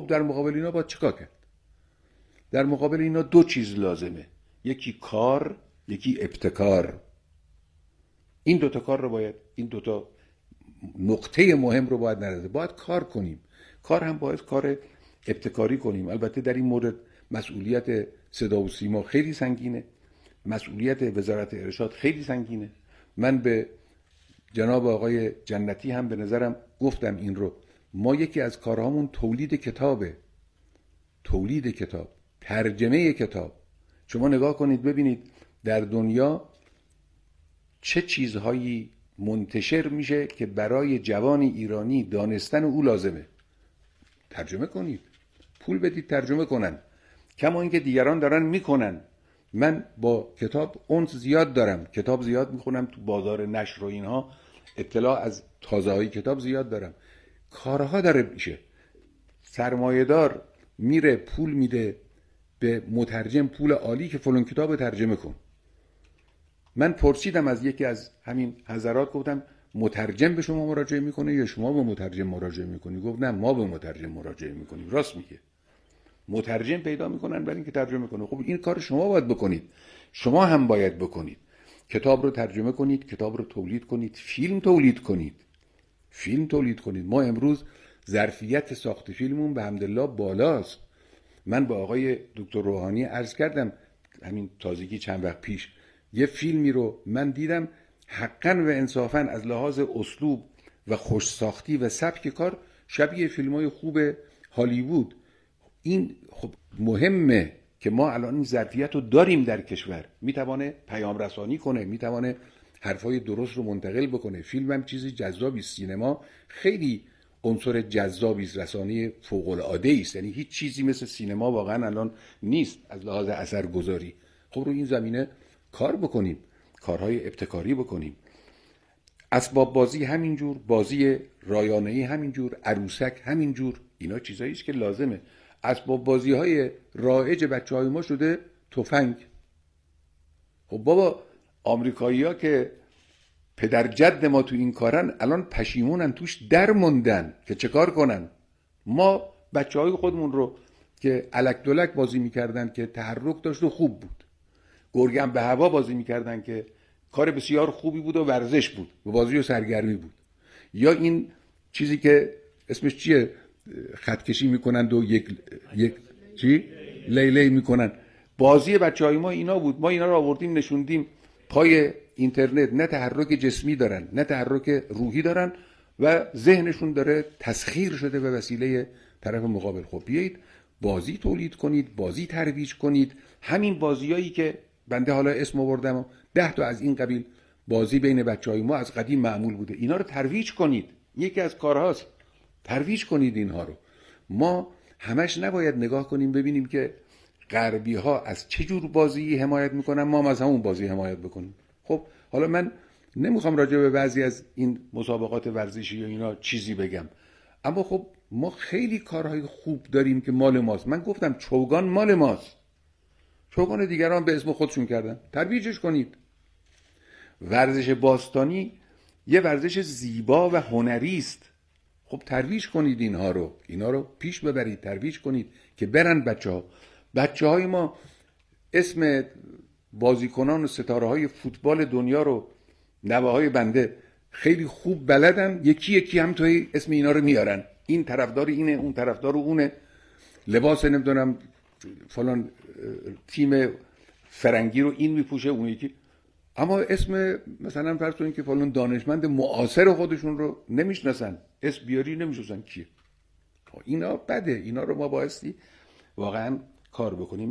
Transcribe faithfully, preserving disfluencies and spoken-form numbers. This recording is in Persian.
خب در مقابل اینا باید چیکار کرد؟ در مقابل اینا دو چیز لازمه، یکی کار، یکی ابتکار. این دوتا کار رو باید، این دوتا نقطه مهم رو باید نرده، باید کار کنیم. کار هم باید کار ابتکاری کنیم. البته در این مورد مسئولیت صدا و سیما خیلی سنگینه، مسئولیت وزارت ارشاد خیلی سنگینه. من به جناب آقای جنتی هم به نظرم گفتم این رو، ما یکی از کارهامون تولید کتابه، تولید کتاب، ترجمه کتاب. شما نگاه کنید ببینید در دنیا چه چیزهایی منتشر میشه که برای جوان ایرانی دانستن او لازمه. ترجمه کنید، پول بدید ترجمه کنن، کما اینکه دیگران دارن میکنن. من با کتاب اونس زیاد دارم، کتاب زیاد میخونم، تو بازار نشر و اینها اطلاع از تازه های کتاب زیاد دارم. کارها داره میشه، سرمایه‌دار میره پول میده به مترجم، پول عالی که فلان کتاب ترجمه کن. من پرسیدم از یکی از همین حضرات، گفتم مترجم به شما مراجعه میکنه یا شما به مترجم مراجعه میکنی؟ گفت نه، ما به مترجم مراجعه میکنیم. راست میگه، مترجم پیدا میکنن برای اینکه ترجمه کنه. خب این کار شما باید بکنید، شما هم باید بکنید، کتاب رو ترجمه کنید، کتاب رو تولید کنید، فیلم تولید کنید، فیلم تولید کنید. ما امروز ظرفیت ساخت فیلممون به حمدالله بالاست. من با آقای دکتر روحانی عرض کردم همین تازگی چند وقت پیش، یه فیلمی رو من دیدم حقاً و انصافاً از لحاظ اسلوب و خوش ساختی و سبک کار شبیه فیلم‌های خوب هالیوود. این خب مهمه که ما الان این ظرفیت رو داریم در کشور، میتوانه پیام رسانی کنه، میتوانه حرفای درست رو منتقل بکنه. فیلم هم چیزی جذابی، سینما خیلی عنصر جذابی است، رسانه فوق العاده است. یعنی هیچ چیزی مثل سینما واقعا الان نیست از لحاظ اثرگذاری. خب رو این زمینه کار بکنیم، کارهای ابتکاری بکنیم. اسباب بازی همینجور، بازی رایانه‌ای همینجور، عروسک همینجور، اینا چیزایی است که لازمه. اسباب بازی های رایج بچهای ما شده تفنگ. خب بابا آمریکایی‌ها که پدر جد ما تو این کارن الان پشیمونن، توش در موندن که چه کار کنن. ما بچهای خودمون رو که الک دلک بازی میکردن که تحرک داشت و خوب بود، گرگم به هوا بازی میکردن که کار بسیار خوبی بود و ورزش بود و بازی و سرگرمی بود، یا این چیزی که اسمش چیه، خط کشی میکنند و یک یک چی لیلی میکنن. بازی بچهای ما اینا بود. ما اینا رو آوردیم نشوندیم پای اینترنت، نه تحرک جسمی دارن نه تحرک روحی دارن و ذهنشون داره تسخیر شده به وسیله طرف مقابل. خب بیایید بازی تولید کنید، بازی ترویج کنید. همین بازیایی که بنده حالا اسم آوردم، ده تا از این قبیل بازی بین بچهای ما از قدیم معمول بوده، اینا رو ترویج کنید. یکی از کارهاست، ترویج کنید اینها رو. ما همش نباید نگاه کنیم ببینیم که غربی ها از چه جور بازی حمایت میکنن، ما هم از همون بازی حمایت بکنیم. خب حالا من نمیخوام راجع به بعضی از این مسابقات ورزشی و اینا چیزی بگم، اما خب ما خیلی کارهای خوب داریم که مال ماست. من گفتم چوگان مال ماست، چوگان دیگران به اسم خودشون کردن، ترویجش کنید. ورزش باستانی یه ورزش زیبا و هنری است. خب ترویج کنید اینها رو، اینا رو پیش ببرید، ترویج کنید که برن بچه‌ها. بچه‌های ما اسم بازیکنان و ستاره‌های فوتبال دنیا رو نوه‌های بنده خیلی خوب بلدن، یکی یکی هم توی اسم اینا رو میارن، این طرفدار اینه، اون طرفدار اونه، لباس نمیدونم فلان تیم فرنگی رو این میپوشه اون یکی، اما اسم مثلا فرض کنید که فلان دانشمند معاصر خودشون رو نمیشناسن، اسم بیاری نمیشناسن کیه. اینا بده، اینا رو ما بایستی واقعا کار بکنیم.